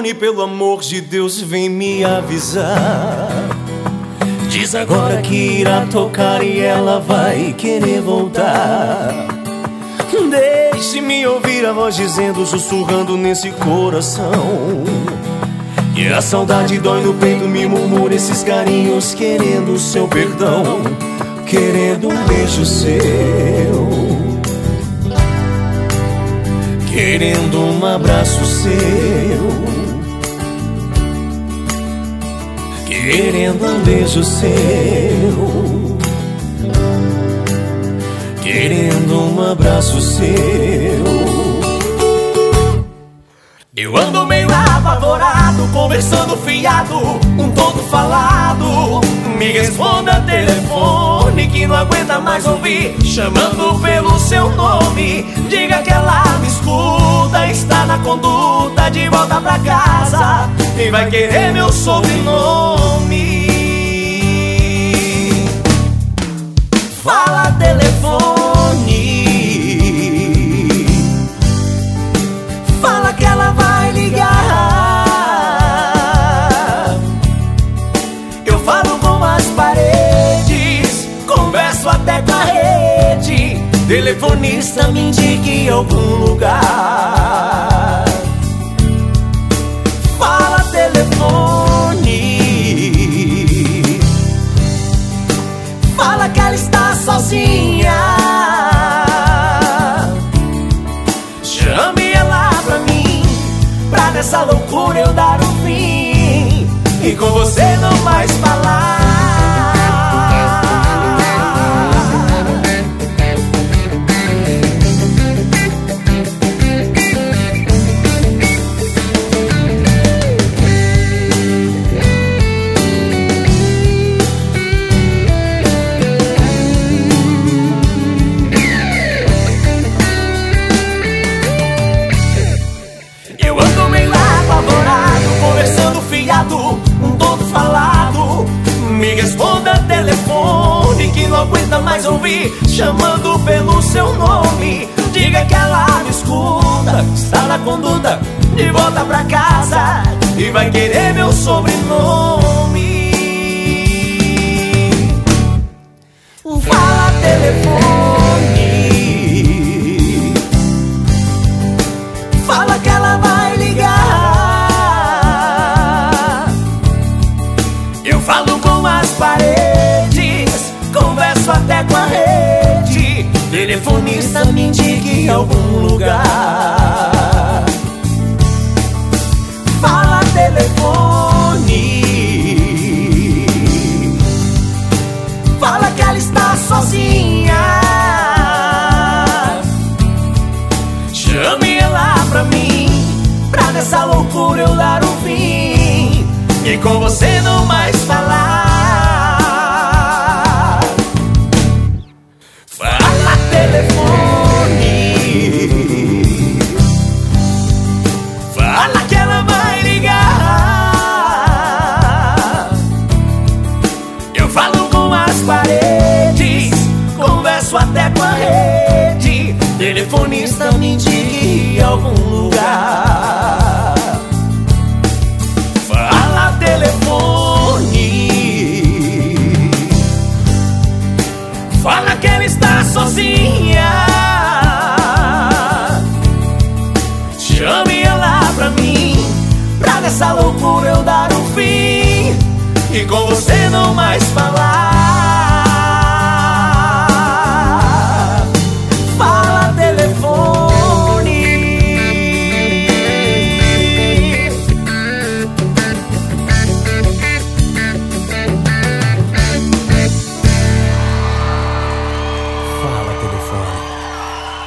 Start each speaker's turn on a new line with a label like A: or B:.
A: telefone, pelo amor de Deus, vem me avisar. Diz agora que irá tocar e ela vai querer voltar. Deixe-me ouvir a voz dizendo, sussurrando nesse coração, que a saudade dói no peito, me murmura esses carinhos, querendo o seu perdão, querendo um beijo seu, querendo um abraço seu, querendo um beijo seu, querendo um abraço seu. Eu ando meio apavorado, conversando fiado, um tonto falado. Me responda telefone que não aguenta mais ouvir, chamando pelo seu nome. Diga que ela me escuta, está na conduta, de volta pra casa, e vai querer meu sobrenome. Fala telefone, fala que ela vai ligar. Eu falo com as paredes, converso até com a rede. Telefonista, me indique em algum lugar. Fala telefone, fala que ela está sozinha. Chame ela pra mim, pra nessa loucura eu dar um fim e com você não mais falar. Um tonto falado, me responda telefone que não aguenta mais ouvir, chamando pelo seu nome. Diga que ela me escuta, está na conduta, de volta pra casa, e vai querer meu sobrenome. Fala telefone, fala que ela vai ligar. Falo com as paredes, converso até com a rede. Telefonista, me indique em algum lugar. Fala telefone, fala que ela está sozinha. Chame ela pra mim, pra nessa loucura eu dar um fim e com você não mais falar. Fala telefone, fala que ela vai ligar. Eu falo com as paredes, converso até com a rede. Telefonista, me indique em algum lugar. Telefone, fala que ela está sozinha. Chame ela pra mim, pra nessa loucura eu dar um fim e com você não mais falar.